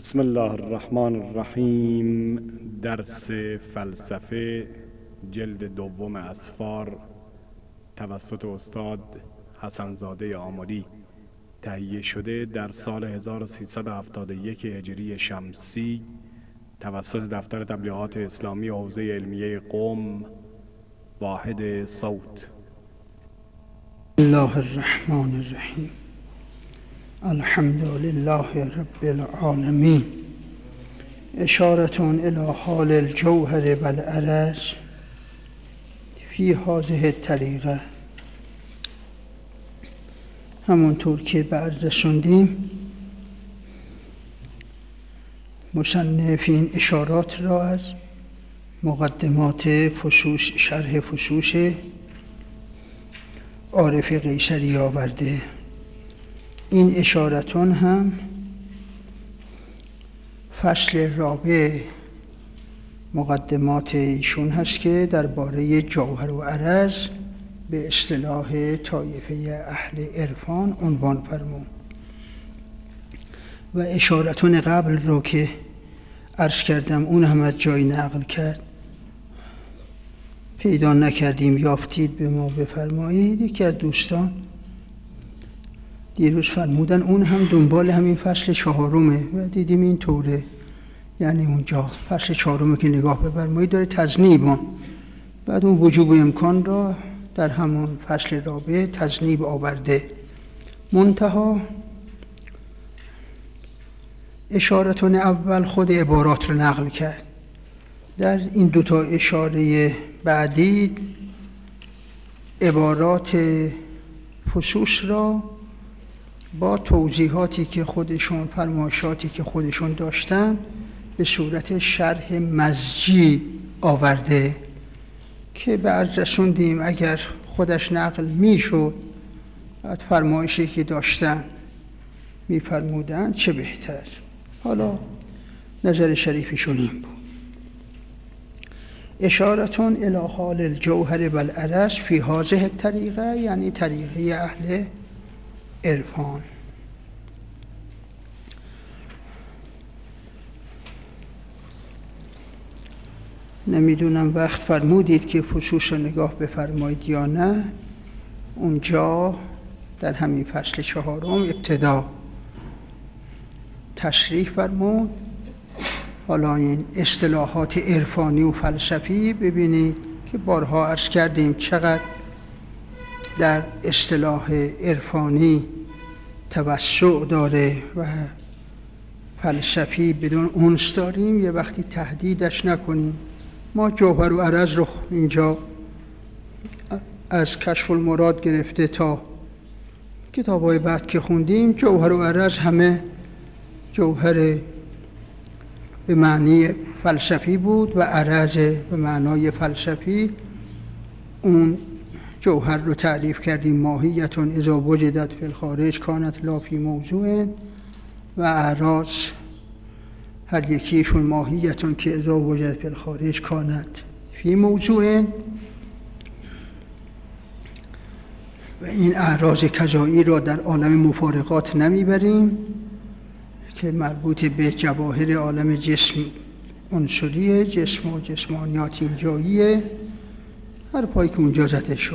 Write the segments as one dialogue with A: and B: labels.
A: بسم الله الرحمن الرحیم. درس فلسفه جلد دوم اسفار توسط استاد حسنزاده آملی تهیه شده در سال 1371 هجری شمسی توسط دفتر تبلیغات اسلامی حوزه علمیه قم واحد صوت.
B: الله الرحمن الرحیم. الحمد لله رب العالمین. اشارتون الی حال الجوهر والعرض فی هذه الطریقه. همونطور که به عرض رسوندیم مصنف این اشارات را از مقدمات فصوص شرح فصوص عارف قیصری آورده. این اشارتون هم فصل رابع مقدمات ایشون هست که درباره جوهر و عرض به اصطلاح طایفه اهل عرفان عنوان فرمود و اشارتون قبل رو که عرض کردم اون هم از جای نقل کرد، پیدا نکردیم، یافتید به ما بفرمایید. یکی از دوستان دیروز فرمودن اون هم دنبال همین فصل چهارمه و دیدیم این طوره، یعنی اونجا فصل چهارمه که نگاه بفرمایید داره تذنیبان، بعد اون وجوب امکان را در همون فصل رابع تذنیب آورده. منتها اشارتون اول خود عبارات رو نقل کرد. در این دوتا اشاره بعدی عبارات فصوص را با توضیحاتی که خودشون فرمایشاتی که خودشون داشتن به صورت شرح مزجی آورده که به عرض رسوندیم اگر خودش نقل میشد از فرمایشی که داشتن میفرمودن چه بهتر. حالا نظر شریفشون این بود: اشارتون الی حال الجوهر والعرض فی هذه الطریقه، یعنی طریقه اهل عرفان. نمیدونم وقت فرمودید که فصوص رو نگاه بفرمایید یا نه. اونجا در همین فصل چهارم ابتدا تشریح فرمود. حالا این اصطلاحات عرفانی و فلسفی ببینید که بارها عرض کردیم چقدر در اصطلاح عرفانی توسع داره و فلسفی بدون اونس داریم، یه وقتی تهدیدش نکنیم. ما جوهر و عرض رو اینجا از کشف المراد گرفته تا کتاب‌های بعد که خوندیم، جوهر و عرض همه جوهر به معنی فلسفی بود و عرض به معنای فلسفی. اون جوهر رو تعریف کردیم: ماهیتون اذا وجدت فی الخارج کانت لا فی موضوع، و اعراض هر یکیشون ماهیتون که اذا وجدت فی الخارج کانت فی موضوع. و این اعراض کذایی را در عالم مفارقات نمیبریم که مربوط به جواهر عالم جسم عنصریه، جسم و جسمانیات اینجاییه، هر پایی که اونجا زده شد.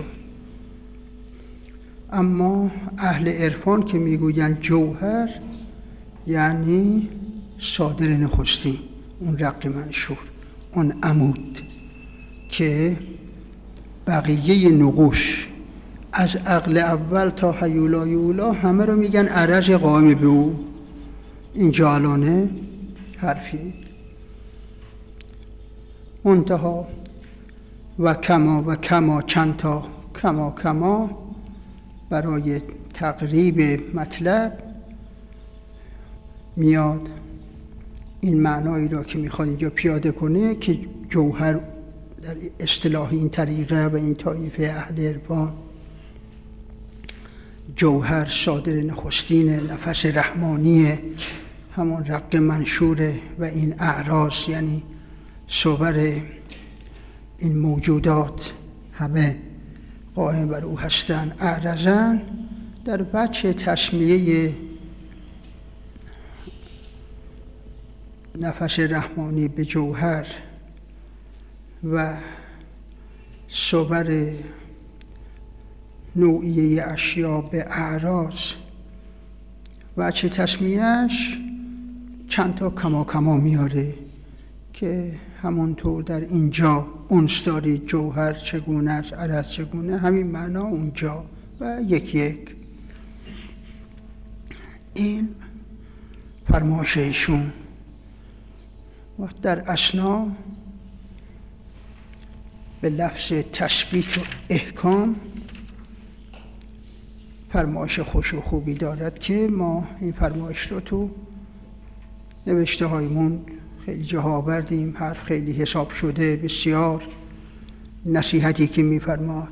B: اما اهل عرفان که میگوین جوهر یعنی صادر نخستی، اون رق منشور، اون عمود که بقیه نقوش از عقل اول تا هیولای اولا همه رو میگن عرض قائم به او. اینجا الانه حرفی منتها و کما چند تا کما برای تقریب مطلب میاد این معنایی را که میخواد اینجا پیاده کنه که جوهر در اصطلاح این طریقه و این طایفه اهل عرفان، جوهر صادر نخستین نفس رحمانیه، همون رق منشوره و این اعراض یعنی صور این موجودات همه قائم بر او هستند. اعرضن در بچه تسمیه نفس رحمانی به جوهر و صور نوعیه اشیا به اعراض و چه تسمیهش چند تا کما میاره که همونطور در اینجا انس دارید جوهر چگونه است، عرض چگونه، همین معنا اونجا و یک این فرمایش ایشون. و در اثنا به لفظ تثبیت و احکام فرمایش خوش و خوبی دارد که ما این فرمایش رو تو نوشته هایمون خیلی جاها آوردیم، حرف خیلی حساب شده، بسیار نصیحتی که می‌فرماد.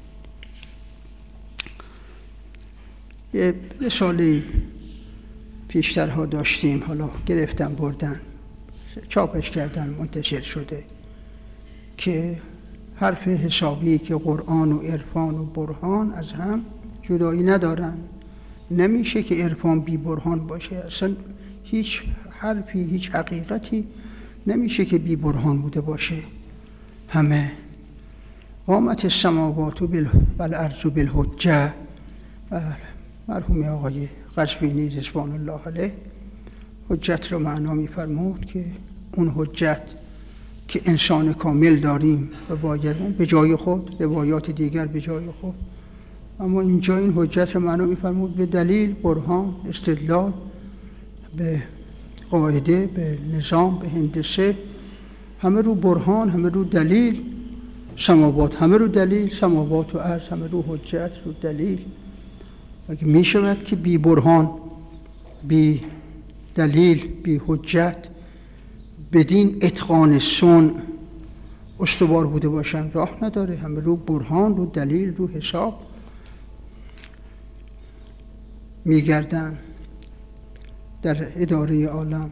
B: یه رساله پیشترها داشتیم، حالا گرفتن بردن چاپش کردن منتشر شده که حرف حسابی که قرآن و عرفان و برهان از هم جدایی ندارن. نمیشه که عرفان بی برهان باشه، اصلا هیچ حرفی هیچ حقیقتی نمیشه که بی برهان بوده باشه. همه قامت السماوات والارض بالحجه، مرحوم آقای قزوینی رضوان الله علیه حجت رو معنا می‌فرمود که اون حجت که انسان کامل داریم و باید اون به جای خود، روایات دیگر به جای خود، اما اینجا این حجت رو معنا می‌فرمود به دلیل، برهان، استدلال، به قاعده، به نظام، به هندسه، همه رو برهان، همه رو دلیل. سماوات همه رو دلیل، سماوات و ارض همه رو حجت، رو دلیل. اگه می شود که بی برهان، بی دلیل، بی حجت بدین اتقان صنع استوار بوده باشن، راه نداره. همه رو برهان، رو دلیل، رو حساب میگردن در اداره عالم،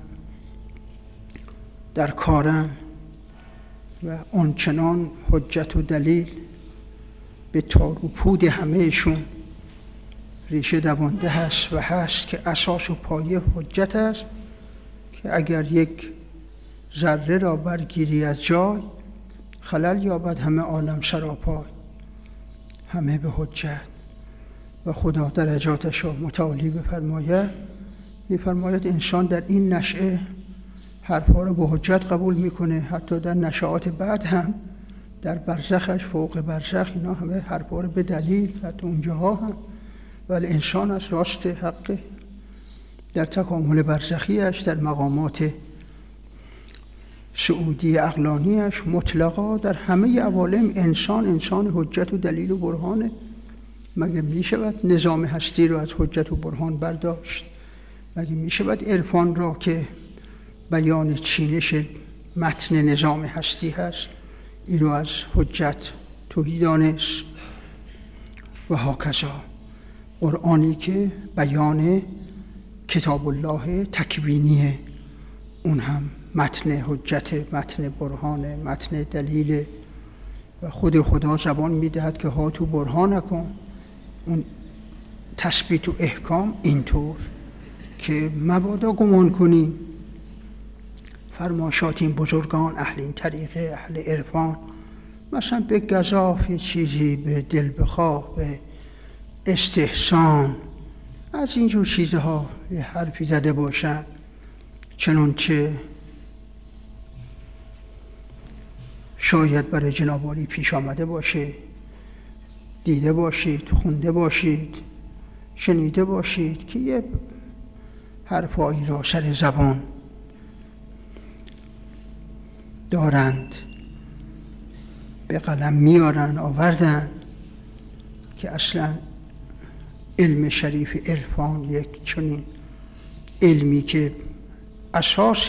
B: در کارن و آنچنان حجت و دلیل به تار و پود همهشون ریشه دوانده هست و هست که اساس و پایه حجت است که اگر یک ذره را برگیری از جای خلل یابد همه عالم سراپای، همه به حجت. و خدا درجاتش را متعالی بفرماید، می‌فرماید انسان در این نشأه حرفا رو به حجت قبول میکنه، حتی در نشأات بعد هم در برزخش، فوق برزخ، اینا همه حرفا رو به دلیل، حتی اونجاها هم. ولی انسان از راست حق در تکامل برزخیش، در مقامات سعودی عقلانیش مطلقا در همه عوالم انسان حجت و دلیل و برهانه. مگه می شود نظام هستی رو از حجت و برهان برداشت؟ مگه می شود عرفان را که بیان چینش متن نظام هستی هست این رو از حجت توحید دانست؟ و هاکذا قرآنی که بیان کتاب الله تکوینیه، اون هم متن حجت، متن برهانه، متن دلیله. و خود خدا زبان میدهد که ها تو برهان نکن. اون تثبیت و احکام اینطور که مبادا گمان کنی فرمایشات این بزرگان اهل این طریقه، اهل عرفان، مثلا به گزاف یه چیزی، به دل بخواه، به استحسان، از اینجور چیزها یه حرفی زده باشن، چنانچه شاید برای جناب عالی پیش آمده باشه، دیده باشید، خونده باشید، شنیده باشید که یه حرفایی را سر زبان دارند، به قلم میارن، آوردن، که اصلا علم شریف عرفان یک چنین علمی که اساس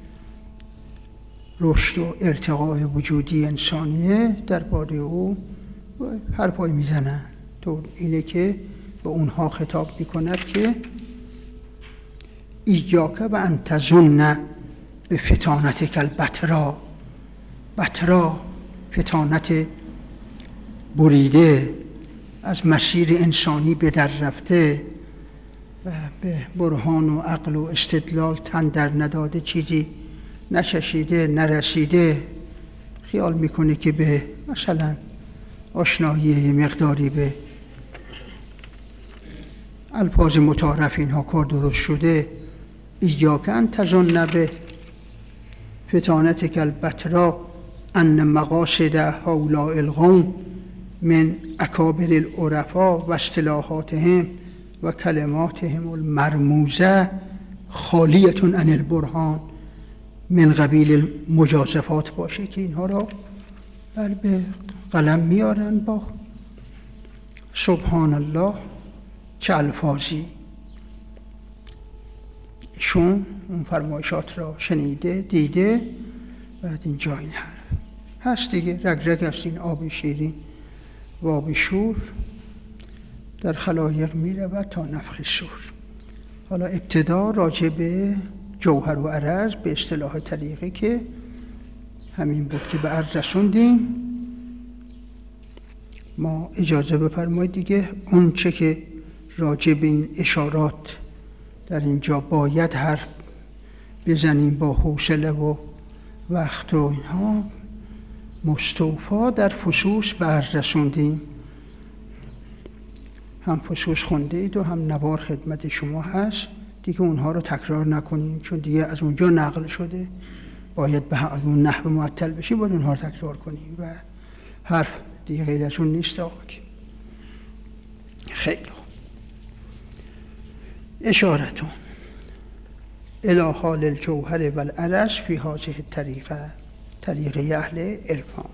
B: رشد و ارتقاء وجودی انسانیه درباره او حرفایی میزنن. تو اینه که به اونها خطاب میکند که ایاک و ان تظن به فتانتک البترا، فتانت بریده از مسیر انسانی به در رفته و به برهان و عقل و استدلال تن در نداده چیزی نچشیده نرسیده خیال میکنه که به مثلا آشنایی مقداری به الفاظ متعارف اینها کار درست شده. ایاک ان تظن به فتانتک البترا ان مقاصد هؤلاء القوم من اکابر العرفا و اصطلاحاتهم و کلماتهم المرموزه خالیة عن البرهان من قبیل المجازفات باشه که اینها را به قلم میارن با سبحان الله چه الفاظی. ایشون اون فرمایشات را شنیده دیده، بعد اینجا این حرف هست دیگه، رگ رگ است این آب شیرین و آب شور در خلایق می رود تا نفخ صور. حالا ابتدا راجع به جوهر و عرض به اصطلاح طریقه که همین بود که به عرض رسوندیم. ما اجازه بفرمایید دیگه اون چه که راجع به این اشارات در اینجا باید حرف بزنیم با حوصله و وقت و اینها مستوفا در فصوص به عرض رسوندیم. هم فصوص خونده اید و هم نوار خدمت شما هست دیگه، اونها رو تکرار نکنیم چون دیگه از اونجا نقل شده، باید به اون نحو معطل بشیم باید اونها رو تکرار کنیم و حرف دیگه غیر از اون نیست. آقا خیلی اشارتون الی حال الجوهر و العرض فی هذه الطریقه، طریقه اهل عرفان.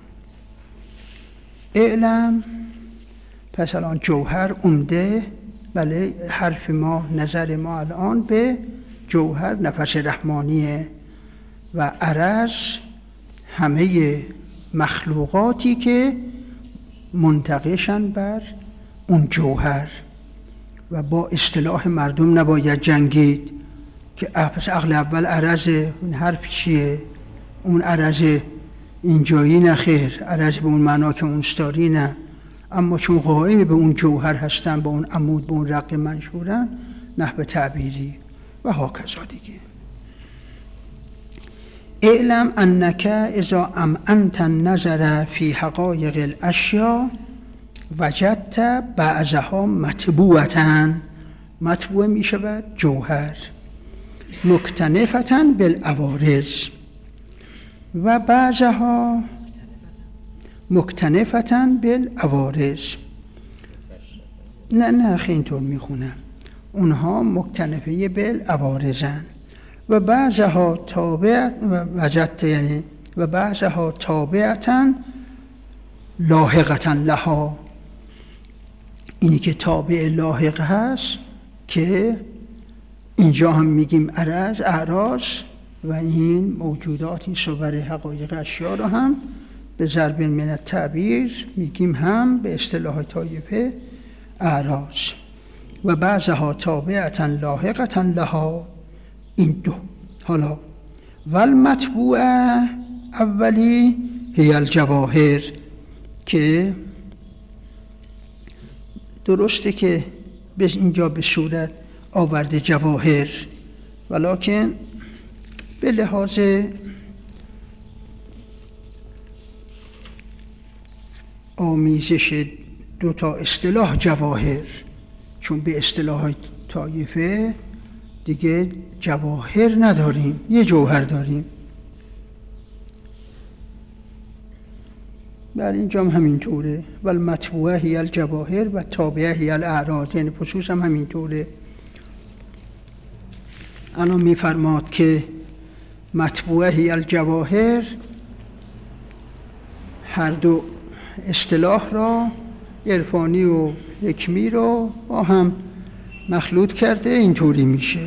B: اعلم، پس الان جوهر عمده، بله حرف ما نظر ما الان به جوهر نفس رحمانیه و عرض همه مخلوقاتی که منتقشن بر اون جوهر و با اصطلاح مردم نباید جنگید که پس عقل اول عرضه، اون حرف چیه؟ اون عرضه اینجایی نه خیر، عرض به اون معنا که اون استاری نه، اما چون قائم به اون جوهر هستن، با اون عمود به اون رق منشورن، نحو تعبیری و هاکذا دیگه. اعلم انک اذا امعنت النظر فی حقایق الاشیاء وجدت بعضها مطبوعة، مطبوع می شود جوهر، مکتنفة بالعوارض و بعضها مکتنفة بالعوارض. نه خیلی اینطور می خونم، اونها مکتنفه بالعوارضن و بعضها تابع وجدت، یعنی و بعضها تابعة لاحقة لها، اینی که تابع لاحق هست که اینجا هم میگیم عرض اعراض و این موجودات این صور حقایق اشیاء رو هم به ضرب من التعبیر میگیم هم به اصطلاح طایفه اعراض و بعضها تابعة لاحقة لها. این دو. حالا والمطبوع اولی هی الجواهر، که درسته که به اینجا به صورت آورده جواهر، ولکن به لحاظ آمیزش دو تا اصطلاح جواهر، چون به اصطلاح طایفه دیگه جواهر نداریم، یه جوهر داریم. بر اینجا هم همینطوره، والمطبوعه هی الجواهر و تابعه هی الاعراض، یعنی فصوص هم همینطوره. الان میفرماد که مطبوعه هی الجواهر هر دو اصطلاح را، عرفانی و حکمی رو با هم مخلوط کرده، اینطوری میشه.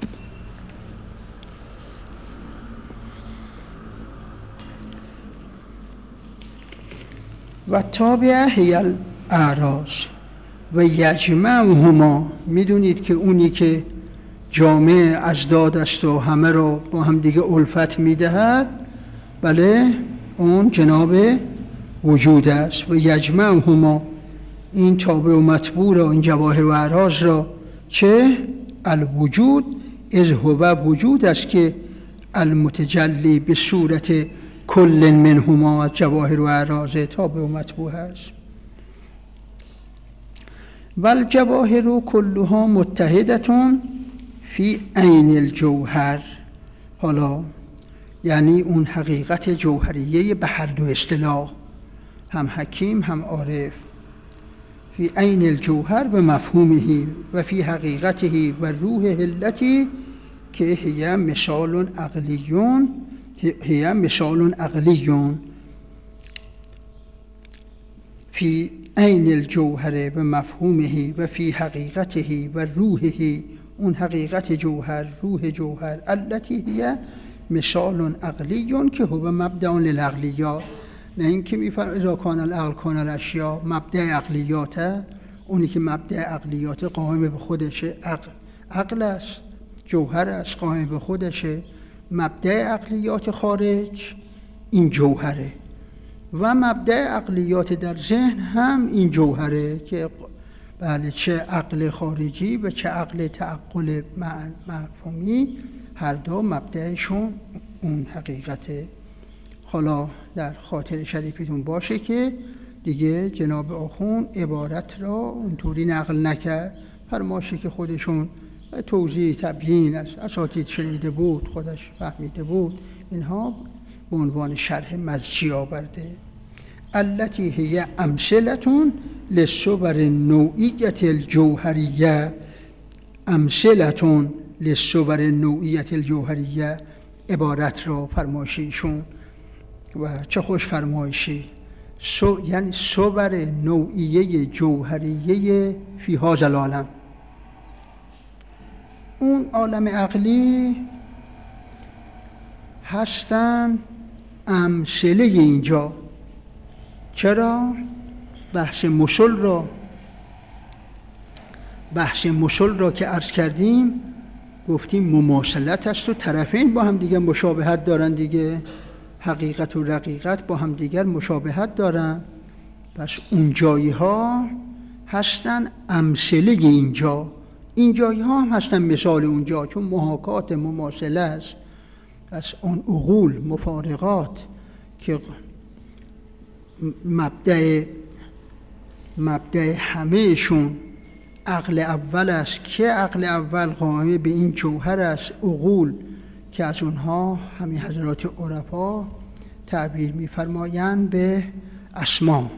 B: و تابعه هی الاعراض و یجمعهما، میدونید که اونی که جامع ازداد است و همه رو با هم دیگه الفت میدهد، بله اون جناب وجود است. و یجمعهما، این تابع و مطبوع را، این جواهر و اعراض را، چه الوجود، از هو وجود است که المتجلی به صورت کل منهما از جواهر و اعراض تابع و مطبوع است. والجواهر کلها متحدتون فی عین الجوهر. حالا یعنی اون حقیقت جوهریه به هر دو اصطلاح، هم حکیم هم عارف، فی عین الجوهر به مفهومه و فی حقیقته و روح التی که هی مثال عقلیون فی عین الجوهر به مفهومه و فی حقیقته و روحه، اون حقیقت جوهر، روح جوهر، التی هی مثال عقلیون که هو مبدأ للعقلیات. نه اینکه میفرماید اذا کان العقل کان الاشیاء، مبدأ عقلیاته، اونی که مبدأ عقلیات قائم به خودشه عقل است، جوهر است، قائم به خودشه. مبدأ عقلیات خارج این جوهره و مبدأ عقلیات در ذهن هم این جوهره که بله چه عقل خارجی و چه عقل تعقل مفهومی، هر دو مبدأشون اون حقیقته. حالا در خاطر شریفتون باشه که دیگه جناب آخوند عبارت را اونطوری نقل نکرد، فرماشه که خودشون توضیح تبیین از اساتید شنیده بود، خودش فهمیده بود، اینها به عنوان شرح مزجی آورده. التی هی امثلتون للصور نوعیت الجوهریه، امثلتون للصور نوعیت الجوهریه عبارت را فرمایشیشون و چه خوش فرمایشی، یعنی صور نوعیه جوهریه فی هذا العالم. اون عالم عقلی هستن امثله اینجا. چرا؟ بحث مسل را که عرض کردیم گفتیم مماثلت است و طرفین با هم دیگر مشابهت دارن دیگه، حقیقت و رقیقت با هم دیگر مشابهت دارن. پس اون جایی ها هستن امثله اینجا، این جایی ها هم هستن مثال اونجا، چون محاکات مماثله است. پس اون عقول مفارقات که مبدأ همهشون عقل اول است که عقل اول قائم به این جوهر است، عقول که از اونها همین حضرات عرفا تعبیر می‌فرمایند به اسما،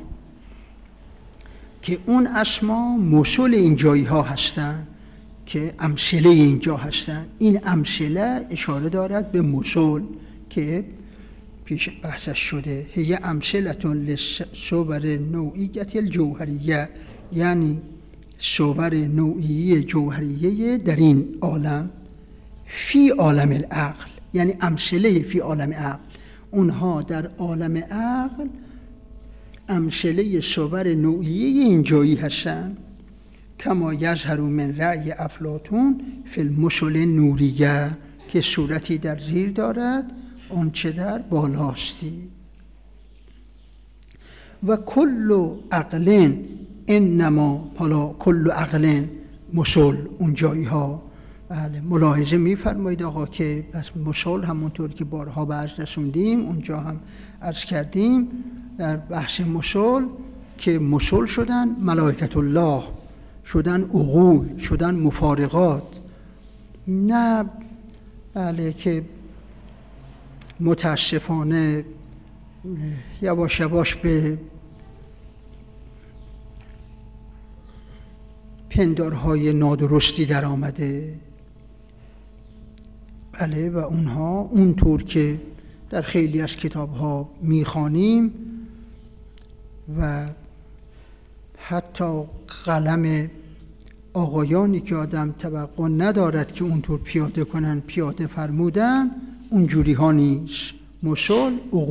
B: که اون اسما مثل این جایی ها هستند که امثله اینجا هستند. این امثله اشاره دارد به مثل که پیش بحثش شده. هی امثلتون للصور نوعیت الجوهریه، یعنی صور نوعیه جوهریه در این عالم، فی عالم العقل، یعنی امثله فی عالم عقل. اونها در عالم عقل امثله صور نوعیه اینجایی هستند. کما یظهر من رأی افلاطون فی المثل نوریه، که صورتی در زیر دارد اون چه در بالاستی. و کل عقل انما، حالا کل عقل مثل اون جایی ها بله ملاحظه می‌فرمایید آقا که بس مثل همونطور که بارها به عرض رسوندیم اونجا هم عرض کردیم در بحث مثل که مثل شدن ملائکت الله، شدن عقول، شدن مفارقات، نه بله که متاسفانه یواش یواش به پندارهای نادرستی در آمده. بله و اونها اونطور که در خیلی از کتاب‌ها می‌خوانیم و حتی قلم آقایانی که آدم توقع ندارد که اونطور پیاده کنن پیاده فرمودن، اونجوری ها نیست. مثل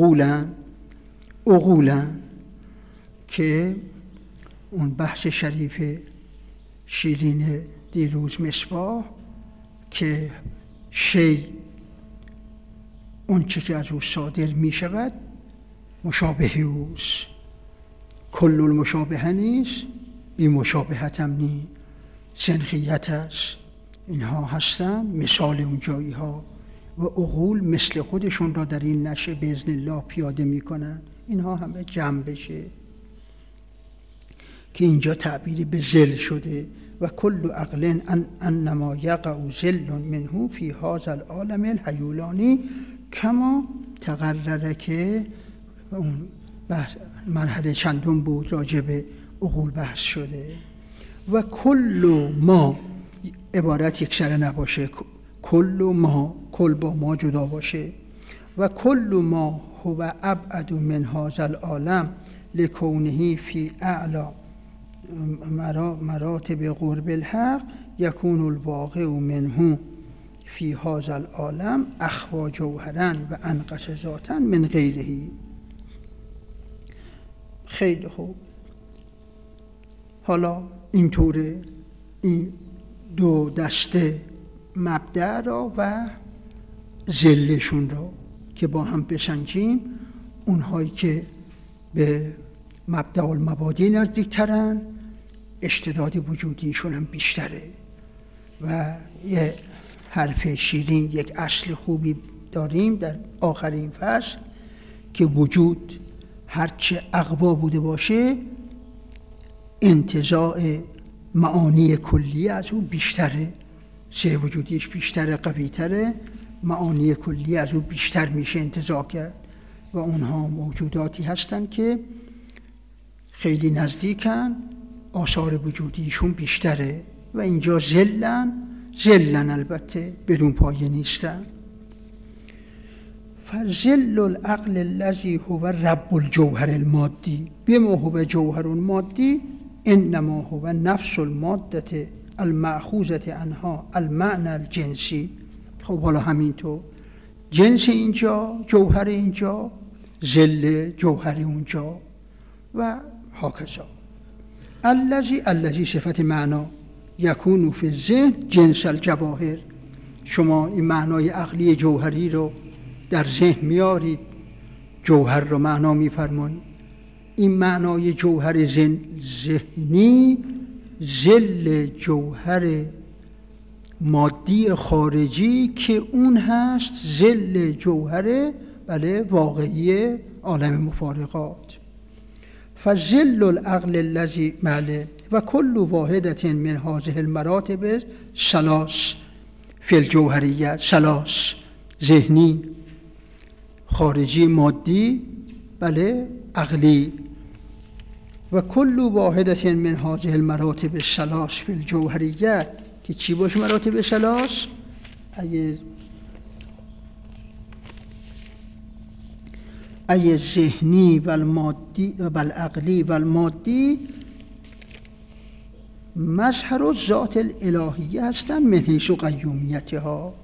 B: عقولن که اون بحث شریف شیرین دیروز مصباح که شی اون چه که از او صادر می شود مشابه اوست، کل المشابهه نیست، بی مشابهت هم نیست، سنخیت است. اینها هستن مثال اون جایی ها. و عقول مثل خودشون را در این نشه به اذن الله پیاده میکنن. اینها همه جمع بشه که اینجا تعبیری به ذل شده. و کل عقل انما یقع ذل منه فی هذا العالم الحیولانی کما تقرره، که اون مرحله چندم بود راجع به عقول بحث شده. و کل ما، عبارت یک سره نباشه، کل ما، کل با ما جدا باشه. و کل ما هو ابعد من هذا العالم لکونه فی اعلی مراتب قرب الحق یکون الواقع منه فی هذا العالم اخوا جوهرا و انقص ذاتا من غیره. خیلی خوب. حالا اینطوره این دو دسته مبدأ را و ذلشون را که با هم بسنجیم، اونهایی که به مبدأ المبادی نزدیکترن اشتداد وجودیشون هم بیشتره. و یه حرف شیرین، یک اصل خوبی داریم در آخرین فصل که وجود هرچه اقوا بوده باشه انتزاع معانی کلی از او بیشتره، سه وجودیش بیشتره، قویتره، معانی کلی از او بیشتر میشه انتزاع کرد. و اونها موجوداتی هستن که خیلی نزدیکن، آثار وجودیشون بیشتره. و اینجا ذلن البته بدون پایه نیستن. فذل العقل الذی هو رب الجوهر المادی بما هو جوهر مادی انما هو نفس الماده المأخوذه عنها المعنى الجنسی. خب حالا همینطور جنس اینجا، جوهر اینجا، ذل جوهر اونجا و هاکذا. الذی صفت معنا یکون فی الذهن جنس الجواهر. شما این معنای عقلی جوهری رو در ذهن میارید، جوهر رو معنا میفرمایید. این معنای جوهر ذهنی ذل جوهر مادی خارجی که اون هست ذل جوهر واقعی عالم مفارقات. فذل العقل الذی ماله و کل واحدة من هذه المراتب ثلاث فی الجوهریه، ثلاث ذهنی، خارجی، مادی، عقلی. و کل واحدة من هذه المراتب الثلاث فی الجوهریه که چی باشه مراتب ثلاث؟ ای ذهنی و المادی و العقلی و المادی مظهر و ذات الالهیه هستند من حیث قیومیتها.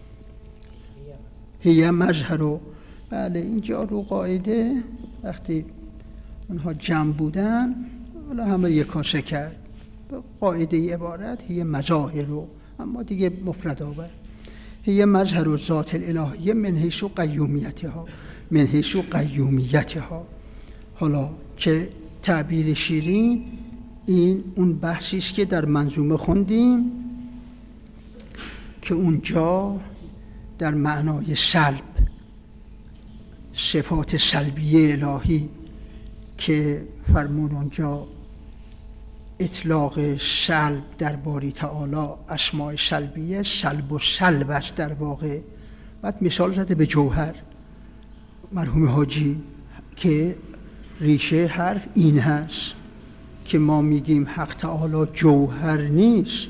B: هی مظهر و اینجا رو قاعده وقتی اونها جمع بودن حالا همه یکاسه کرد قاعده عبارت هی مظاهر رو، اما دیگه مفرد آورد. هی مظهر و ذات الالهیه من حیث قیومیتها، من حیث قیومیتها. حالا چه تعبیر شیرین، این اون بحثی است که در منظومه خوندیم که اونجا در معنای سلب، صفات سلبیه الهی که فرمود اونجا اطلاق سلب در باری تعالی اسماء سلبیه سلب و سلب است در واقع. بعد مثال زده به جوهر مرحوم حاجی که ریشه حرف این هست که ما میگیم حق تعالی جوهر نیست،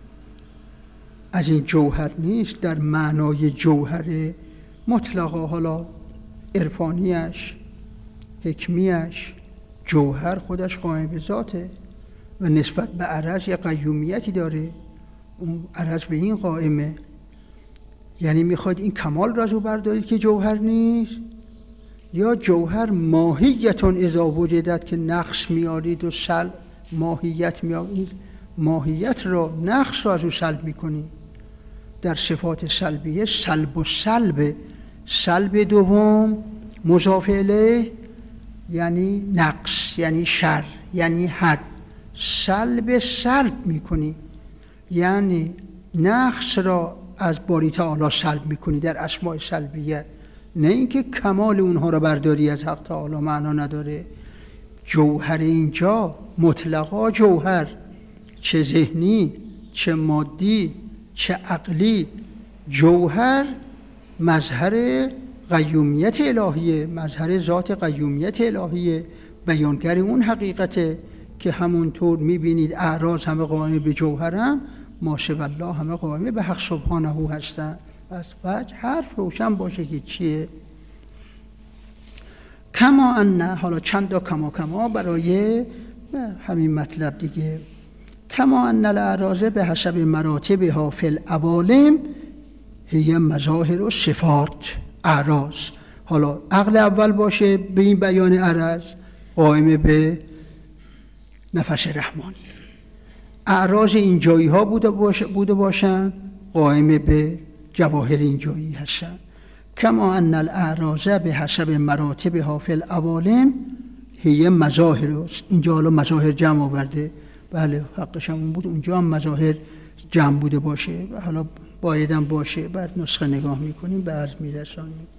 B: از این جوهر نیست در معنای جوهر مطلقا، حالا عرفانیش، حکمیش، جوهر خودش قائم به ذاته و نسبت به عرض یه قیومیتی داره، اون عرض به این قائمه. یعنی میخواید این کمال را رو بردارید که جوهر نیست، یا جوهر ماهیتون اذا وجدت که نقص میارید و سلب ماهیت میارید، ماهیت را نقص را از او سلب میکنید. در صفات سلبیه سلب و سلب، سلب دوم مضاف الیه یعنی نقص، یعنی شر، یعنی حد. سلب سلب میکنی یعنی نقص را از باری تعالی سلب میکنی در اسماء سلبیه، نه اینکه کمال اونها رو برداری از حق تعالی، معنا نداره. جوهر اینجا مطلقا جوهر، چه ذهنی چه مادی چه عقلی، جوهر مظهر قیومیت الهیه، مظهر ذات قیومیت الهیه، بیانگر اون حقیقته که همونطور میبینید اعراض همه قائم به جوهرن، ما سوی الله همه قائم به حق سبحانه هستن. از وجه حرف روشن باشه که چیه. کما ان، حالا چند تا کما برای همین مطلب دیگه. کما ان الاعراض به حسب مراتبها فی العوالم هی مظاهر و صفات. اعراض، حالا عقل اول باشه به این بیان عرض، قائم به نفس رحمانی. اعراض اینجایی ها بوده باشن، قائم به جواهر اینجایی هستن. کما ان الاعراض به حسب مراتبها فی العوالم هی مظاهر. اینجا حالا مظاهر جمع آورده، بله حقش همون بود، اونجا هم مظاهر جمع بوده باشه، حالا بایدم باشه، بعد نسخه نگاه میکنیم به عرض میرسانیم.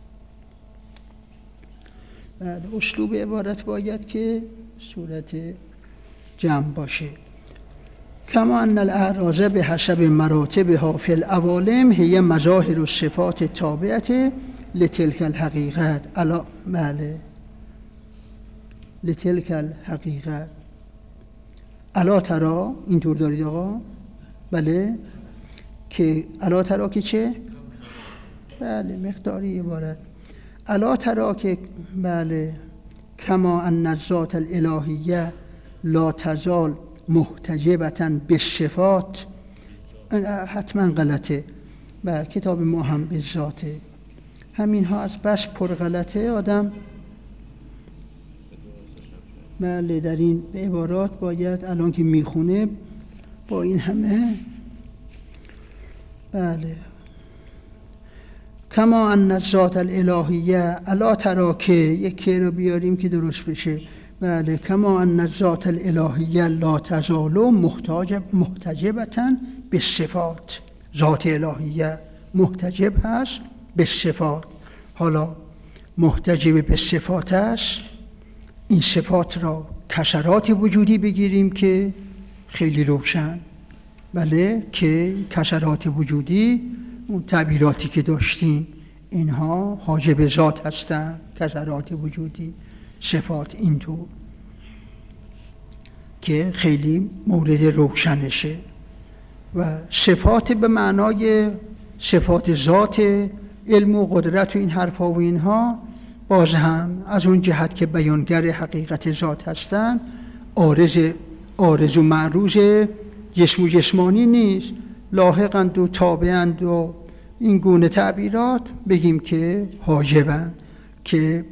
B: بله اسلوب عبارت باید که صورت جمع باشه. کما ان الاعراض به حسب مراتبها فی العوالم هی مظاهر و صفات تابعه لتلک الحقیقت. بله لتلک الحقیقت. الا ترا، اینطور دارید آقا؟ بله که الا ترا که چه؟ بله مقداری عبارت. الا ترا که بله کما ان الذات الالهیه لا تزال محتجبة بالصفات. حتما غلطه، و کتاب ما هم به ذاته. همین ها از بس پر غلطه آدم بله در این عبارات باید الان که میخونه با این همه بله. کما ان الذات الالهیه الا ترا که یکی رو بیاریم که درست بشه. بله کما ان الذات الالهیه لا تزال محتجبة بالصفات. ذات الهیه محتجب هست به صفات. حالا محتجب به صفات است، این صفات را کسرات وجودی بگیریم که خیلی روشن، بله که کسرات وجودی اون تعبیراتی که داشتیم اینها حاجب ذات هستن. کسرات وجودی صفات اینطور که خیلی مورد روشنشه. و صفات به معنای صفات ذات، علم و قدرت و این حرفا و اینها باز هم از اون جهت که بیانگر حقیقت ذات هستن، عارض و معروض جسم و جسمانی نیست، لاحقند و تابعند و این گونه تعبیرات بگیم که حاجبند، که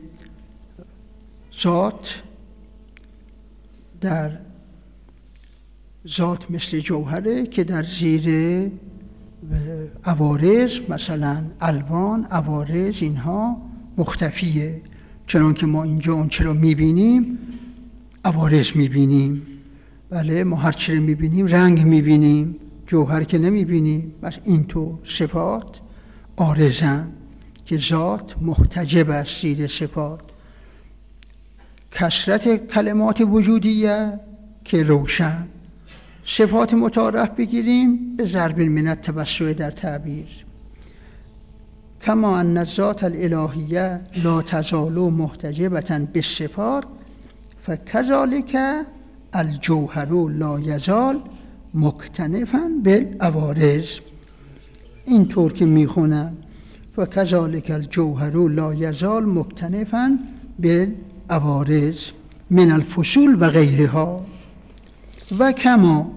B: ذات مثل جوهره که در زیر عوارض مثلا الوان عوارض اینها مختفیه. چنان که ما اینجا اون چرا میبینیم عوارض میبینیم، بله ما هر چی رو میبینیم رنگ میبینیم، جوهر که نمیبینیم. بس اینطور صفات عارضن که ذات محتجب است زیر صفات. کثرت کلمات وجودیه که روشن. صفات متعارف بگیریم به ضرب من التوسع در تعبیر. کما ان الذات الالهیه لا تزال محتجبة بالصفات فکذالک الجوهر لا یزال مکتنفا بالعوارض. اینطور که میخونم فکذالک الجوهر لا یزال مکتنفا بالعوارض من الفصول و غیرها. و کما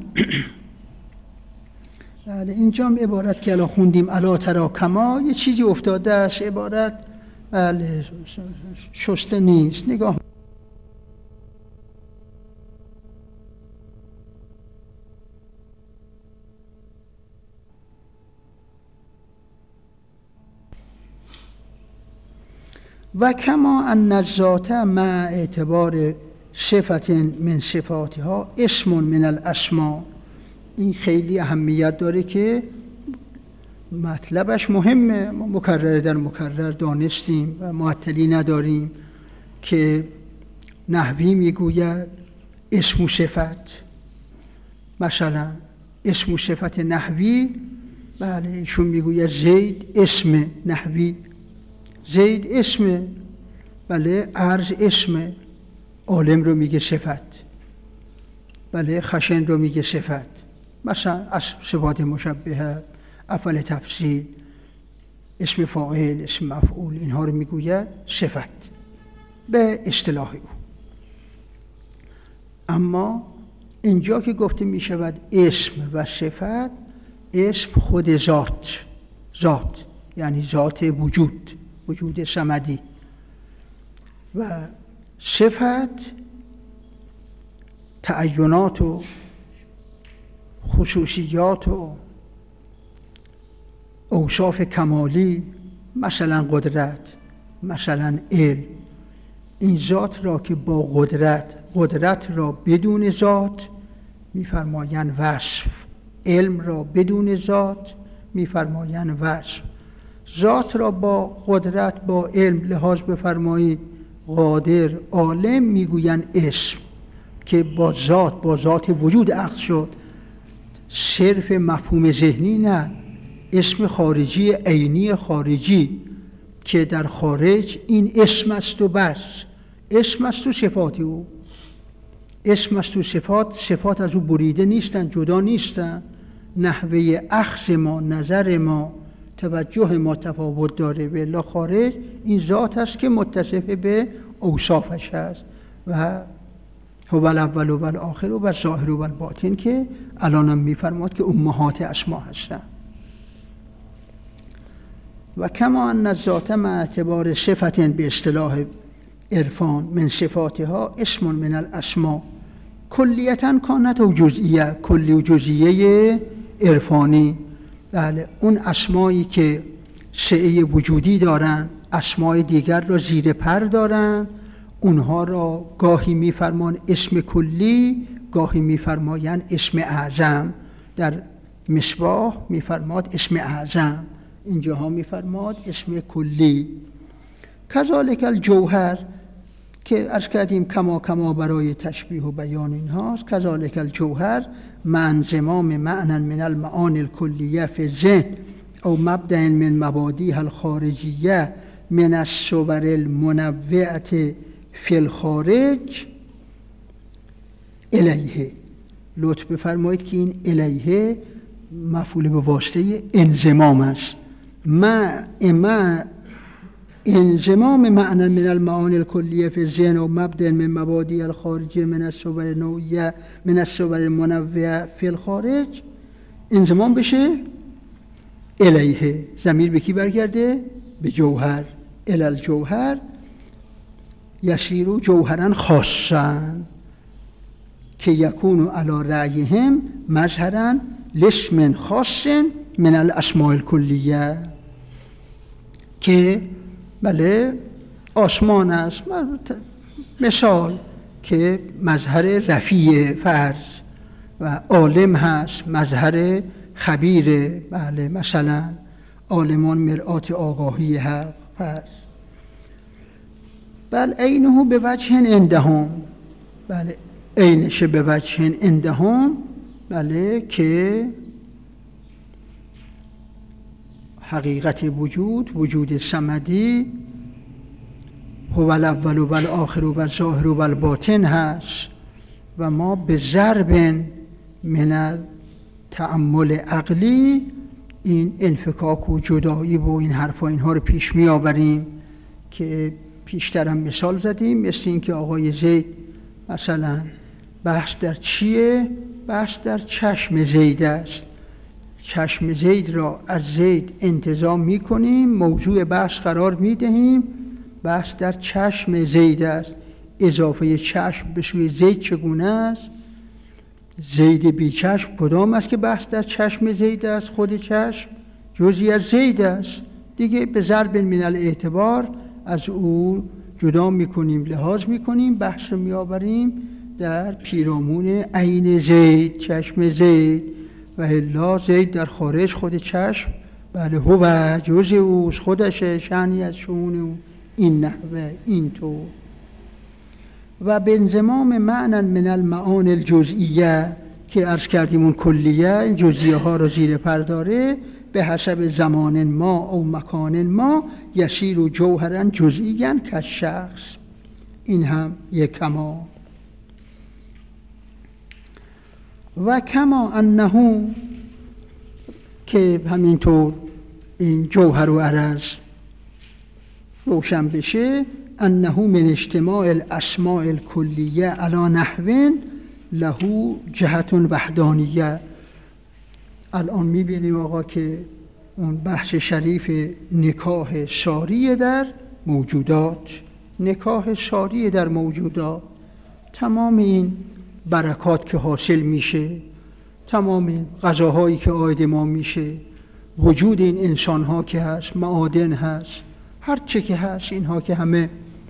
B: بله اینجا هم عبارت که الان خوندیم الا ترا کما یه چیزی افتاده است، عبارت بله شسته نیست. نگاه و کما ان الذات مع اعتبار صفت من صفاتها اسم من الاسماء. این خیلی اهمیت داره که مطلبش مهمه، ما مکرر در مکرر دانستیم و معطلی نداریم که نحوی میگوید اسم و صفت. مثلا اسم و صفت نحوی، بله ایشون میگوید زید اسم نحوی، زید اسم، بله ارز اسم، عالم رو میگه صفت، بله خشن رو میگه صفت. مثلا از صفات مشبهه، افعال تفضیل، اسم فاعل، اسم مفعول، اینها رو میگوید صفت به اصطلاح او. اما اینجا که گفته می شود اسم و صفت، اسم خود ذات یعنی ذات وجود صمدی، و صفت تعینات و خصوصیات و اوصاف کمالی، مثلا قدرت، مثلا علم. این ذات را که با قدرت را بدون ذات می‌فرمایند وصف، علم را بدون ذات می‌فرمایند وصف. ذات را با قدرت با علم لحاظ بفرمایید، قادر، عالم، میگویند اسم که با ذات وجود اخذ شد، صرف مفهوم ذهنی نه، اسم خارجی عینی خارجی که در خارج این اسم است و بس، اسم است و صفات او، اسم است و صفات از او بریده نیستن، جدا نیستن. نحوه اخذ ما، نظر ما، توجه ما تفاوت داره. و الا خارج این ذات است که متصف به اوصافش است و هو الاول و الاخر و الظاهر و الباطن که الانم میفرماد که امهات اسما هستن. و کما ان الذات مع اعتبار صفت به اصطلاح عرفان من صفاتها اسم من الاسماء کلیتا کانت و جزئیه، کلی و جزئیه عرفانی. بله اون اسمایی که شیء وجودی دارن، اسمای دیگر را زیر پر دارن، اونها را گاهی میفرمان اسم کلی، گاهی میفرمایند اسم اعظم. در مصباح میفرماد اسم اعظم، اینجاها میفرماد اسم کلی. کذالک الجوهر که عرض کردیم کما برای تشبیه و بیان اینهاست. کذالک الجوهر مع انضمام معنی من المعانی الکلیه فی الذهن او مبدأ من مبادیها الخارجیه من الصور المنوعه فی الخارج الیه. لطف بفرمایید که این الیه مفعول به واسطه انضمام است. ما انضمام معنی من المعانی الکلیه فی الذهن و مبدأ من مبادی الخارجیه من الصور نوعیه من الصور المنوعه فی الخارج، انضمام بشه الیه. ضمیر به کی برگرده؟ به جوهر. الی الجوهر یصیر جوهرا خاصا که یکون علی رأیهم مظهرا لاسم خاص من الاسماء الکلیه، که بله آسمان است مثال که مظهر رفیع فرض، و عالم هست مظهر خبیره، بله مثلا عالمان مرآت آگاهی حق فرض. بل عینه به وجه عندهم، بله عینش به وجه عندهم، بله که حقیقت وجود صمدی هو الاول و الاخر و الظاهر و الباطن هست. و ما به ضرب من تأمل عقلی این انفکاک و جدایی و این حرفا اینها رو پیش می آوریم که پیشتر هم مثال زدیم، مثل این که آقای زید مثلا بحث در چیه؟ بحث در چشم زید است. چشم زید را از زید انتزاع می کنیم، موضوع بحث قرار می دهیم، بحث در چشم زید است. اضافه چشم به سوی زید چگونه است؟ زید بی چشم کدام است که بحث در چشم زید است؟ خود چشم جزئی از زید است دیگه. به ضرب من الاعتبار از او جدا میکنیم، لحاظ میکنیم، بحث رو میآوریم در پیرامون عین زید، چشم زید. و الا زید در خارج خود چشم بله هو جز اوست، خودشه، شأنی از شؤون او، این نحوه، این طور. و به انضمام معنی من المعانی الجزئیه که عرض کردیم اون کلیه، این جزئیه ها رو زیر پر داره، به حسب زمان ما او مکان ما یسیر جوهرا جزئیا کالشخص. این هم یک کمال. و کما انه که همینطور این جوهر و عرض روشن بشه، انه من اجتماع الاسماء الکلیه علی نحو له جهت وحدانیه. الان میبینیم آقا که اون بحث شریف نکاح ساری در موجودات، نکاح ساری در موجودات، تمام این برکات که حاصل میشه، تمام این غذاهایی که عاید ما میشه، وجود این انسان ها که هست، معادن هست، هر چه که هست، اینها که همه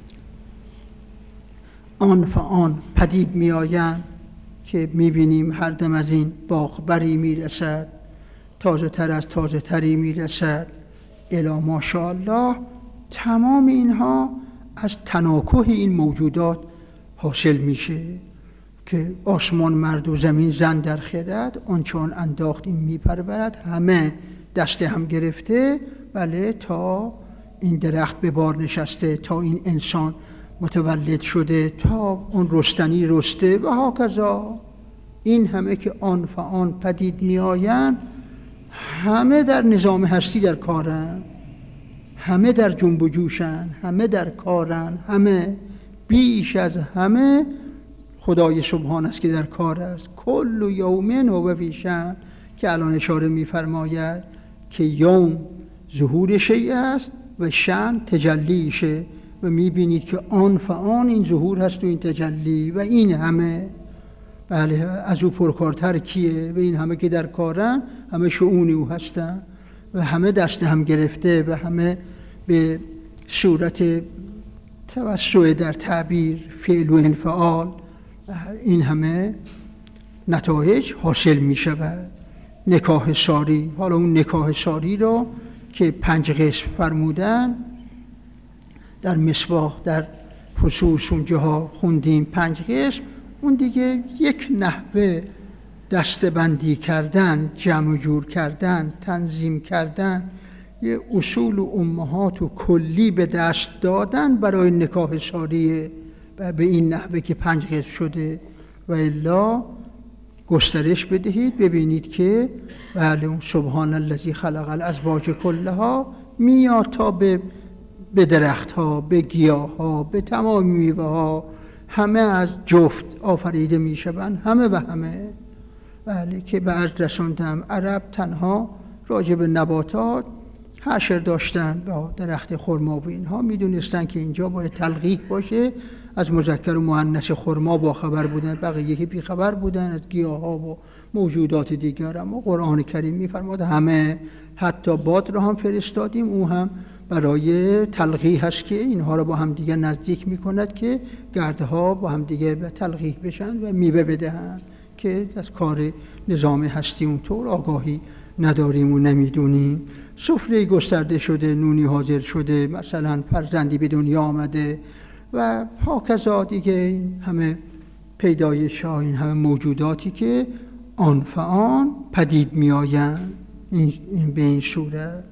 B: آن فآن پدید می آیند که می بینیم هر دم از این باغبری می رسد، تازه تر از تازه تری می رسد الی ماشاءالله. تمام اینها از تناکح این موجودات حاصل میشه که آسمان مرد و زمین زن در خرد، آنچون انداخت این می پرورد، همه دست هم گرفته، بله، تا این درخت به بار نشسته، تا این انسان متولد شده، تا اون رستنی رسته و هاکذا. این همه که آن فآن پدید می آیند، همه در نظام هستی در کارن، همه در جنب و جوشن، همه در کارن، همه بیش از همه خدای سبحان است که در کار است. کل یوم هو فی شأن، که الان اشاره می‌فرماید که یوم ظهور شیء است و شأن تجلیشه، و می‌بینید که آن فآن این ظهور هست و این تجلی و این همه، بله، از او پرکارتر کیه؟ و این همه که در کارن، همه شؤون او هستن و همه دست هم گرفته و همه به صورت توسع در تعبیر، فعل و انفعال، این همه نتایج حاصل می شود. نکاح ساری، حالا اون نکاح ساری رو که 5 قسم فرمودن در مصباح، در فصوص اونجاها خوندیم 5 قسم، اون دیگه یک نحوه دستبندی کردن، جمع جور کردن، تنظیم کردن، یه اصول و امهات و کلی به دست دادن برای نکاح ساریه و به این نحوه که 5 قسم شده. و الا گسترش بدهید ببینید که بله، سبحان الذی خلق الازواج کلها میاد تا به درخت ها، به گیاه ها، به تمام میوه ها، همه از جفت آفریده میشوند، همه و همه. بله، که به عرض رسوندم عرب تنها راجع به نباتات حشر داشتن با درخت خرما و اینها، میدونستن که اینجا باید تلقیح باشه، از مذکر و مؤنث خرما با خبر بودن، بقیه که بی خبر بودن از گیاه ها و موجودات دیگر. اما قرآن کریم میفرماد همه، حتی باد را هم فرستادیم، او هم برای تلقیح هست که اینها را با هم دیگه نزدیک میکند که گردها با هم دیگه به تلقیح بشن و میوه بدهند، که از کار نظام هستی اونطور آگاهی نداریم و نمیدونیم. سفره گسترده شده، نونی حاضر شده، مثلا فرزندی به دنیا آمده و هاکذا دیگه، همه پیدایش ها، این همه موجوداتی که آن فآن پدید می آیند، این به این صورت.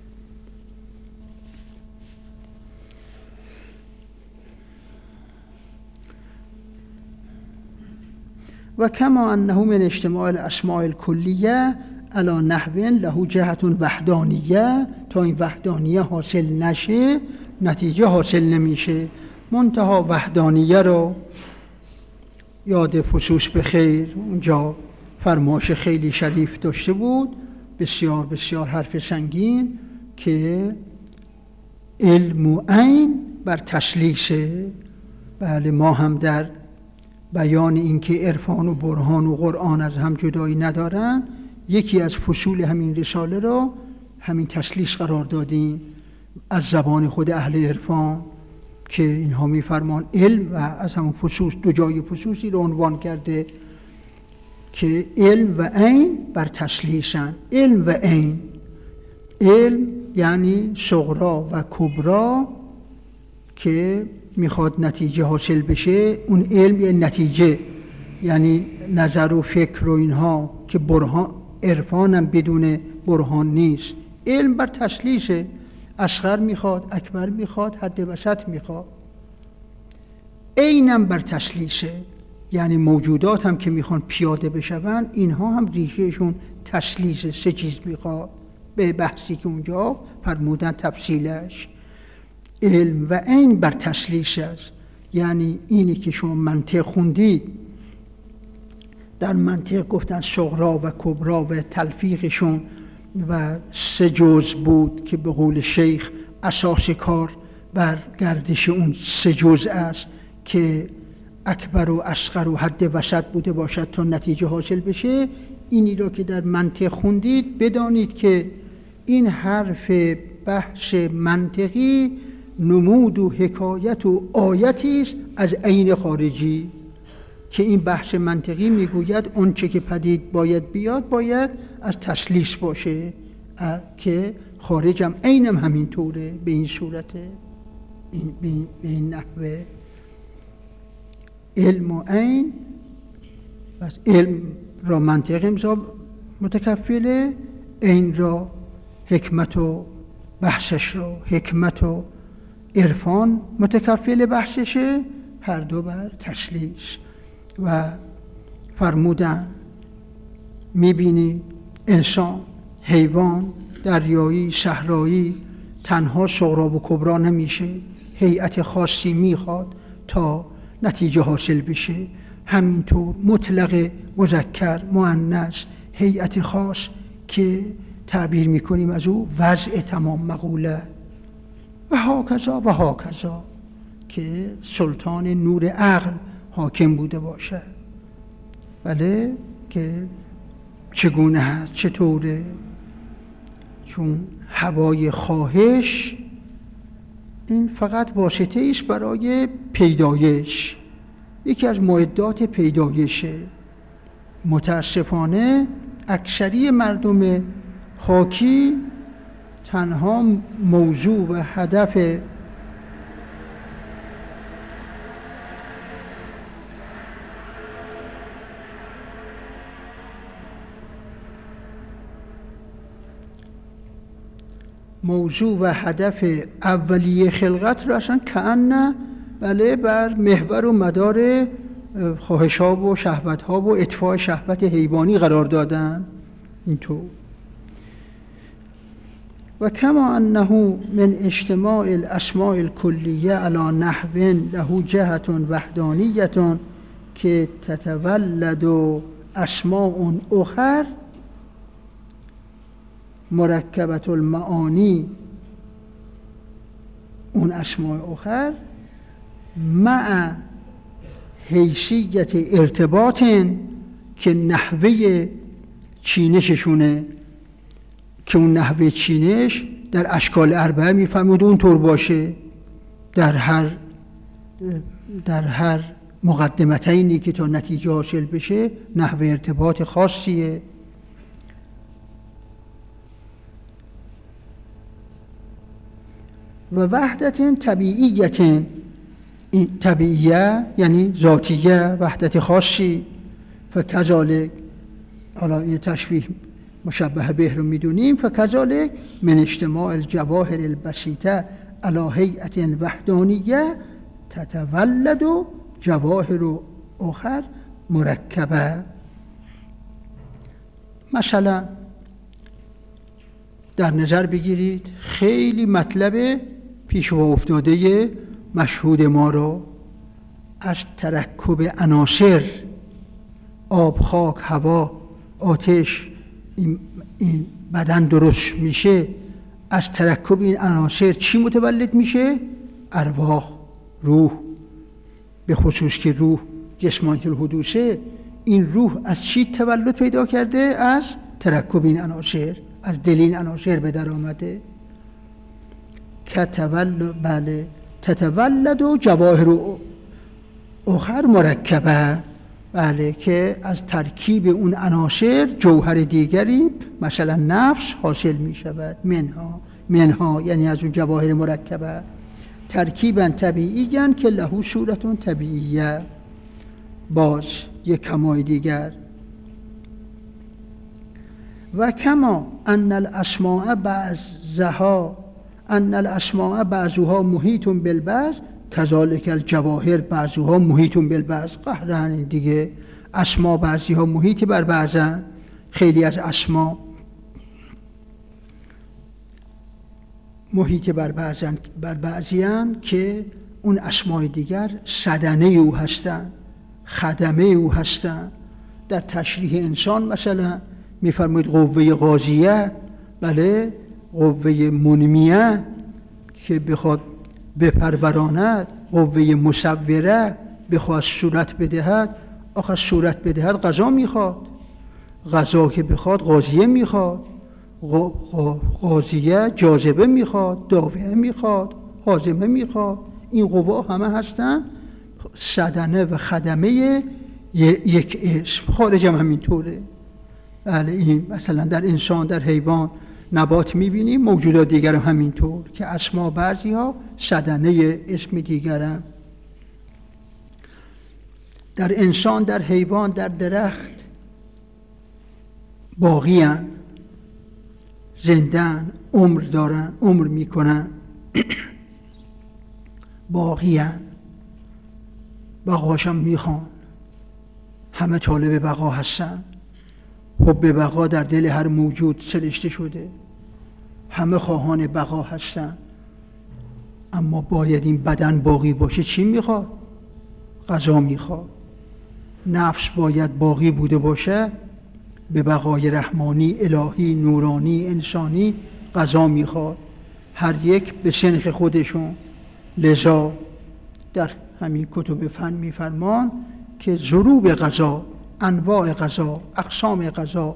B: و کما انه من اجتماع الاسماء الکلیه علی نحو له جهت وحدانیه، تا این وحدانیه حاصل نشه نتیجه حاصل نمیشه. منتها وحدانیه رو یاد فصوص به خیر اونجا فرمایش خیلی شریف داشته بود، بسیار بسیار حرف سنگین، که علم و عین بر تسلیسه. بله، ما هم در بیان اینکه عرفان و برهان و قرآن از هم جدایی ندارن، یکی از فصول همین رساله را همین تسلیس قرار دادیم از زبان خود اهل عرفان، که اینها میفرمان علم، و از همون فصوص 2 جای فصوصی رو عنوان کرده که علم و عین بر تسلیسن. علم و عین، علم یعنی صغرا و کبرا که میخواد نتیجه حاصل بشه. اون علم یه نتیجه، یعنی نظر و فکر و اینها که برهان، عرفانم بدون برهان نیست. علم بر تسلیسه، اصغر میخواد، اکبر میخواد، حد وسط میخواد. عینم بر تسلیسه، یعنی موجودات هم که میخوان پیاده بشون اینها هم ریشهشون تسلیسه. سه چیز میخواد به بحثی که اونجا فرمودن تفصیلش. علم و عین بر تسلیس است، یعنی اینی که شما منطق خوندید، در منطق گفتن صغرا و کبرا و تلفیقشون و سه جزء بود که به قول شیخ اساس کار بر گردش اون سه جزء است که اکبر و اصغر و حد وسط بوده باشد تا نتیجه حاصل بشه. اینی رو که در منطق خوندید بدانید که این حرف بحث منطقی نمود و حکایت و آیتی است از عین خارجی، که این بحث منطقی میگوید اون چه که پدید باید بیاد باید از تسلیس باشه، که خارجم عینم همین طوره، به این صورته، به این نحوه. علم و عین، بس علم را منطق امضا متکفله، عین را حکمت و بحثش رو، حکمت و عرفان متکفل بحثشه، هر دو بر تسلیس. و فرمودن میبینی انسان، حیوان، دریایی، صحرایی تنها صغرا و کبرا نمیشه، هیئت خاصی میخواد تا نتیجه حاصل بشه. همینطور مطلق مذکر مؤنث هیئت خاص که تعبیر میکنیم از او وضع تمام مقوله و هاکذا که سلطان نور عقل حاکم بوده باشه. بله، که چگونه هست، چطوره؟ چون هوای خواهش این فقط واسطه است برای پیدایش، یکی از معدات پیدایشه. متاسفانه اکثری مردم خاکی تنها موضوع و هدف اولیه خلقت رو اصلا کأن بله بر محور و مدار خواهش‌ها و شهوت‌ها و اطفاء شهوت حیوانی قرار دادن. اینطور و کما انه من اجتماع الاسماء الکلیه علی نحو له جهت وحدانیه که تتولد اسماء اخر مرکبت المعانی، اون اسماء اخر مع حیثیت ارتباط که نحوه چینششونه، که اون نحوه چینش در اشکال اربعه میفهمید اون طور باشه، در هر مقدمتینی که تا نتیجه حاصل بشه نحوه ارتباط خاصیه. و وحدت طبیعیت، طبیعیه یعنی ذاتیه، وحدت خاصی. فکذالک، حالا این تشبیه مشبه به رو میدونیم، فکذالک من اجتماع الجواهر البسیطه علی هیئت وحدانیه تتولد جواهر اخر مرکبه. مثلا در نظر بگیرید خیلی مطلب پیش افتاده مشهود ما رو، از ترکب عناصر آب، خاک، هوا، آتش، این بدن درست میشه. از ترکب این عناصر چی متولد میشه؟ ارواح، روح، به خصوص که روح جسمانیت الحدوثه. این روح از چی تولد پیدا کرده؟ از ترکب این عناصر، از دل این عناصر به در آمده. که تتولد جواهر اخر مرکبه، بله، که از ترکیب اون عناصر جوهر دیگری مثلا نفس حاصل می شود. منها یعنی از اون جواهر مرکبه ترکیبا طبیعیاً که له صورت طبیعیه، باز یک کمای دیگر. و کما ان الاسماء بعضها محیط بالبعض کذالک الجواهر بعضها محیط بالبعض. قهرن دیگه، اسما بعضی ها محیط بر بعضن، خیلی از اسما محیط بر بعضیان که اون اسمای دیگر صدنه او هستن، خدمه او هستن. در تشریح انسان مثلا میفرمایید قوه غازیه، بله، قوه منمیه که بخواد بپروراند، قوه مصوره بخواد صورت بدهد. آخه صورت بدهد غذا میخواد، غذا که بخواد غازیه میخواد، غازیه جاذبه میخواد، دافعه میخواد، هاضمه میخواد. این قوا همه هستن صدنه و خدمه یک اسم. خارج هم همینطوره. بله، این مثلا در انسان، در حیوان، نبات میبینیم، موجودات دیگر هم همینطور که اسما بعضی ها صدنه اسم دیگر هم. در انسان، در حیوان، در درخت باقیان، زندن، عمر دارن، عمر میکنن، باقیان، بقاشم میخوان، همه طالب بقا هستن. حب بقا در دل هر موجود سرشته شده، همه خواهان بقا هستن. اما باید این بدن باقی باشه. چی میخواد؟ غذا میخواد. نفس باید باقی بوده باشه، به بقای رحمانی، الهی، نورانی، انسانی غذا میخواد، هر یک به سنخ خودشون. لذا در همین کتب فن میفرمان که ضروب غذا، انواع غذا، اقسام غذا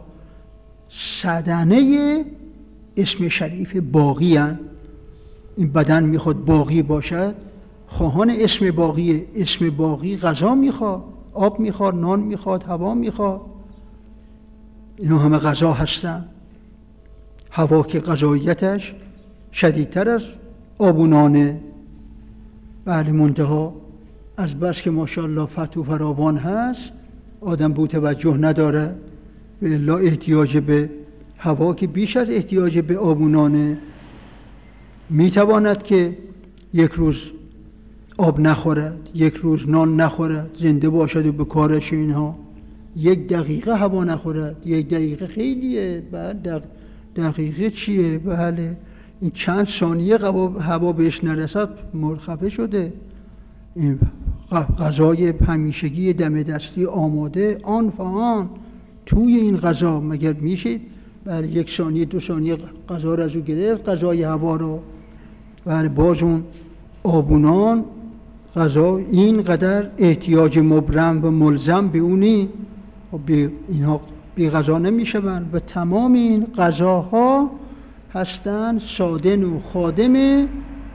B: صدنه اسم شریف باقی هن. این بدن میخواد باقی باشد، خواهان اسم باقی. اسم باقی غذا میخواد، آب میخواد، نان میخواد، هوا میخواد. اینا همه غذا هستن. هوا که غذاییتش شدیدتر از آب و نانه. بله، منتها از بس که ماشاءالله فتح و فراوان هست، آدم به توجه نداره. به الا احتیاج به هوا که بیش از احتیاج به آب و نانه. میتواند که یک روز آب نخورد، یک روز نان نخورد، زنده باشد و به کارش اینها. یک دقیقه هوا نخورد، یک دقیقه خیلیه. بله، دقیقه چیه؟ بله، این چند ثانیه هوا بهش نرسد مرخبه شده. این غذای همیشگی دم دستی آماده، آن فآن توی این غذا. مگر میشه بله یک ثانیه دو ثانیه غذا رو از او گرفت، غذای هوا رو؟ بله، باز اون آبونان غذا اینقدر احتیاج مبرم و ملزم به اونی، اینها بی غذا نمیشوند. و تمام این غذاها هستند سادن و خادم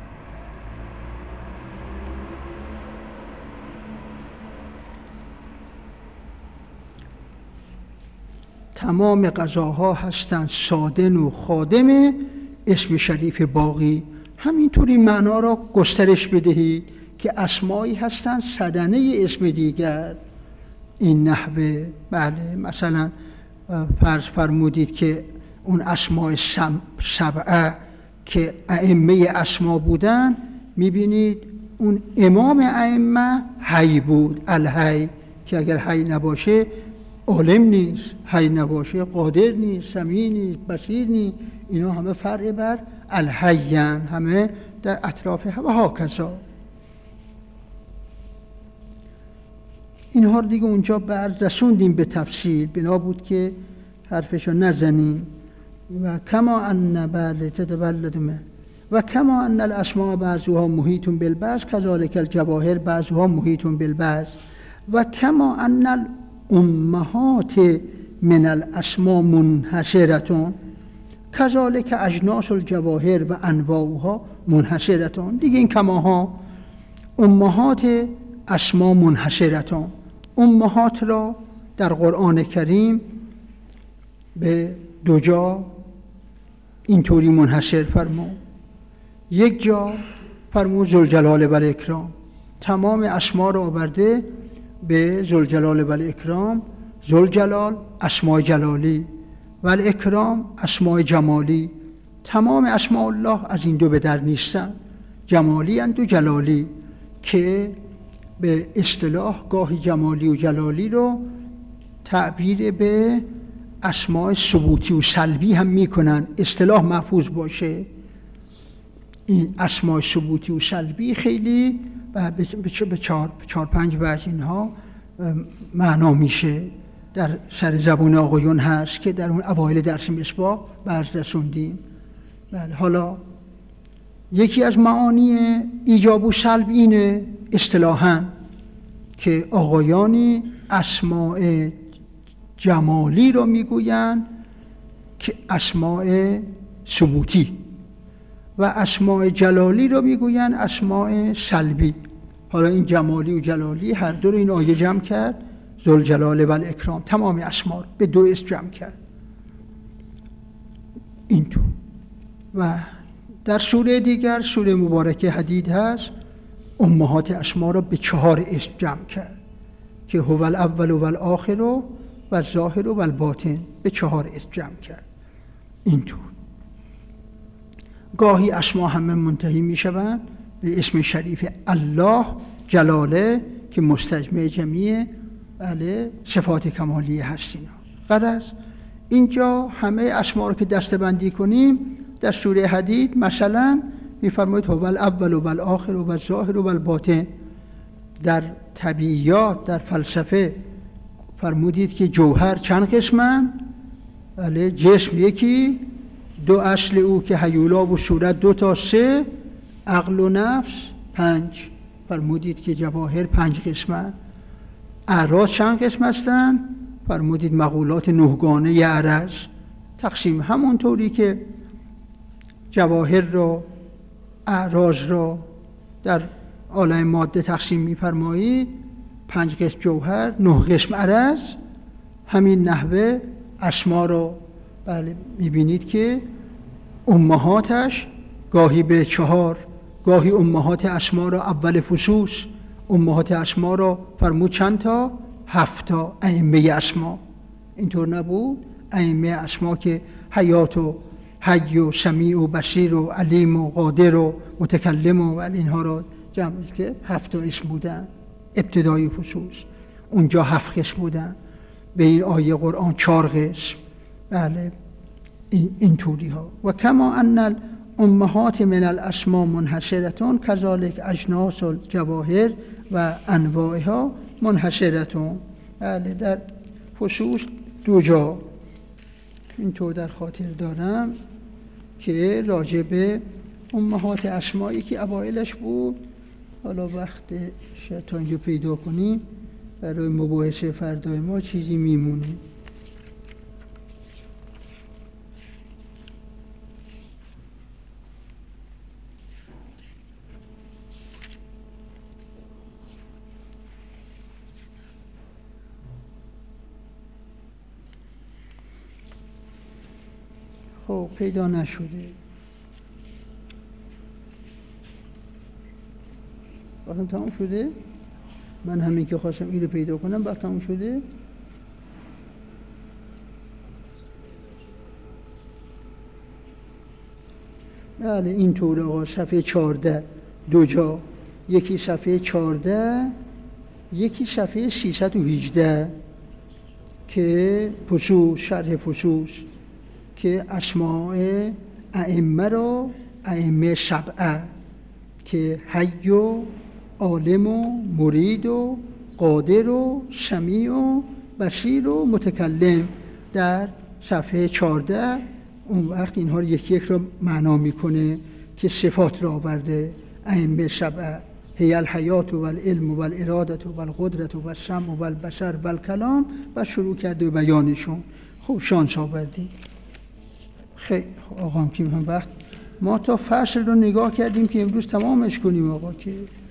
B: تمام غذاها هستند سادن و خادم اسم شریف باقی. همینطور این معنا را گسترش بدهید که اسمایی هستند صدنه اسم دیگر. این نحوه، بله، مثلا فرض فرمودید که اون اسماء سبعه که ائمه اسما بودن، میبینید اون امام ائمه حی بود، الحی، که اگر حی نباشه عالم نیست، حی نباشه قادر نیست، سمیع نیست، بصیر نیست. اینا همه فرع بر الحیان، همه در اطراف و هاکذا. اینها رو دیگه اونجا برز رسوندیم به تفصیل، بنا بود که حرفشو نزنیم. و کما ان بله تتولد من و کما ان الاسماء بعضها محیط بالبعض کذالک الجواهر بعضها محیط بالبعض و کما ان الامهات من الاسماء منحصرتون کذالک اجناس الجواهر و انواعها منحصرتون. دیگه این کماها امهات اسما منحصرتون، امهات را در قرآن کریم به دو جا اینطوری منحصر فرمود. یک جا فرمود ذوالجلال و الاکرام، تمام اسما را آورده به ذوالجلال و الاکرام. ذوالجلال اسماء جلالی و الاکرام اسماء جمالی. تمام اسماء الله از این دو به در نیستن، جمالی اند و جلالی، که به اصطلاح گاهی جمالی و جلالی رو تعبیر به اسماء ثبوتی و سلبی هم میکنن، اصطلاح محفوظ باشه. این اسماء ثبوتی و سلبی خیلی به چهار پنج وجه اینها معنا میشه، در سر زبان آقایون هست که در اون اوایل درس مصباح برز رسوندیم. بله، حالا یکی از معانی ایجاب و سلب اینه اصطلاحاً که آقایانی اسماء جمالی رو میگوین که اسماء ثبوتی و اسماء جلالی رو میگوین اسماء سلبی. حالا این جمالی و جلالی هر دو رو این آیه جمع کرد، ذوالجلال و الاکرام، تمام اسما به دو اسم جمع کرد اینطور. و در سوره دیگر، سوره مبارکه حدید هست، امهات اسما را به 4 اسم جمع کرد که هو الاول و الاخر و الظاهر و الباطن، به 4 اسم جمع کرد اینطور. گاهی اسما همه منتهی می شوند به اسم شریف الله جلاله که مستجمع جمیع صفات کمالیه هست. اینا غرض اینجا همه اسما رو که دسته‌بندی کنیم در سوره حدید مثلا می‌فرمایید هو الاول و الاخر و الظاهر و الباطن. در طبیعیات، در فلسفه فرمودید که جوهر چند قسمن؟ بله، جسم یکی، 2 اصل او که هیولا و صورت 2 تا 3، عقل و نفس 5. فرمودید که جواهر 5 قسمن. اعراض چند قسم هستن؟ فرمودید مقولات 9 گانه عرض. تقسیم همونطوری که جواهر را، اعراض را در عالم ماده تقسیم می‌فرمایید، 5 قسم جوهر، 9 قسم عرض. همین نحوه اسما را بله می‌بینید که امهاتش گاهی به 4، گاهی امهات اسما را اول فصوص، امهات اسما را فرمود چند تا؟ 7 تا ائمه اسما. اینطور نبود؟ ائمه اسما که حیات و حی و سمیع و بصیر و علیم و قادر و متکلم و اینها را جمع که 7 تا اسم بودن ابتدای فصوص. اونجا 7 قسم بودن، به این آیه قرآن 4 قسم. بله اینطوری ها. و کما ان الامهات من الاسماء منحصرتون کذالک اجناس الجواهر و انواعها منحصرتون. بله، در فصوص 2 جا اینطور در خاطر دارم که راجع به امهات اسمایی که اوایلش بود. حالا وقت شاید تا اینجا پیدا کنیم برای مباحثه فردای ما چیزی میمونه. خب پیدا نشده. وقتی تمام شده؟ من همین که خواستم این رو پیدا کنم وقت تمام شده؟ بله اینطور آقا. صفحه 14 2 جا، یکی صفحه 14 یکی صفحه 318 که فصوص، شرح فصوص، که اسماء ائمه را ائمه 7 که حی و عالم و مرید و قادر و سمیع و بصیر و متکلم در صفحه 14. اون وقت اینها رو یکی یک را معنا میکنه که صفات را آورده. ائمه 7 هی الحیات و العلم و الارادت و القدرت و السمع و البصر و الکلام، و شروع کرده به بیانشون. خب شانس آوردی. خیلی آقا هم که وقت ما تا فصل رو نگاه کردیم که امروز تمامش کنیم آقا که